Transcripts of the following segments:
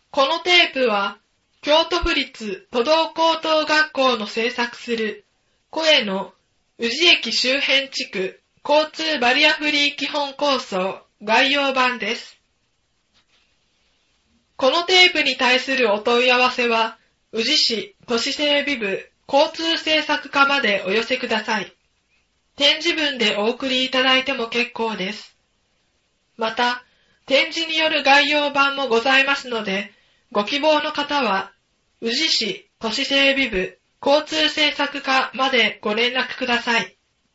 このテープは、京都府立都道高等学校の制作する、声の宇治駅周辺地区交通バリアフリー基本構想概要版です。このテープに対するお問い合わせは、宇治市都市整備部交通政策課までお寄せください。展示文でお送りいただいても結構です。また、展示による概要版もございますので、ご希望の方は、宇治市都市整備部交通政策課までご連絡ください。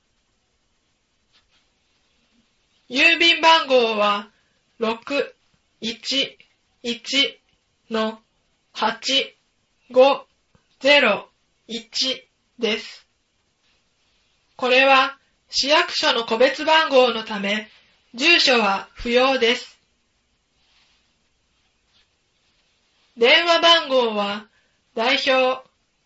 郵便番号は、611-8501です。これは、市役所の個別番号のため、住所は不要です。電話番号は、代表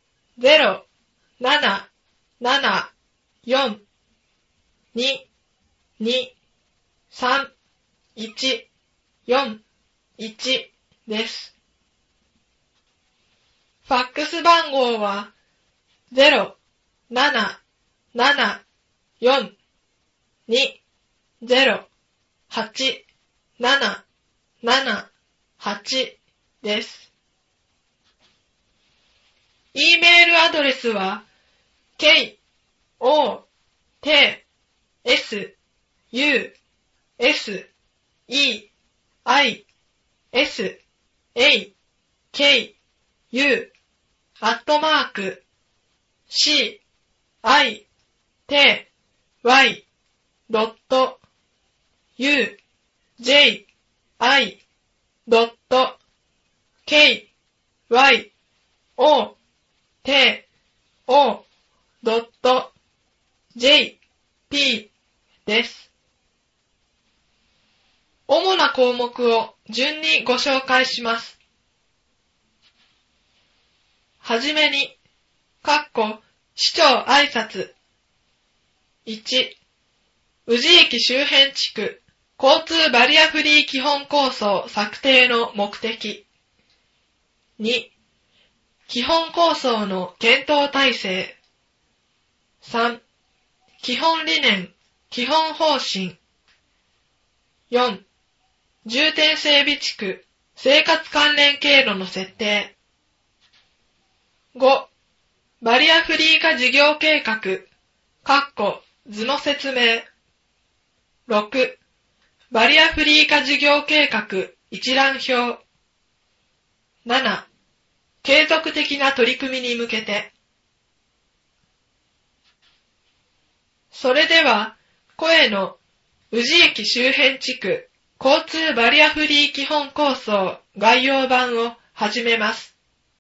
077422341です。ファックス番号は、0774-20-8778です。E メールアドレスは、siuj.kyo.jp です。主な項目を順にご紹介します。はじめに、市長挨拶。1、宇治駅周辺地区交通バリアフリー基本構想策定の目的。2、基本構想の検討体制。3、基本理念、基本方針。4、重点整備地区生活関連経路の設定。5、バリアフリー化事業計画、図の説明。6、バリアフリー化事業計画一覧表。7、継続的な取り組みに向けて。それでは、声の宇治駅周辺地区交通バリアフリー基本構想概要版を始めます。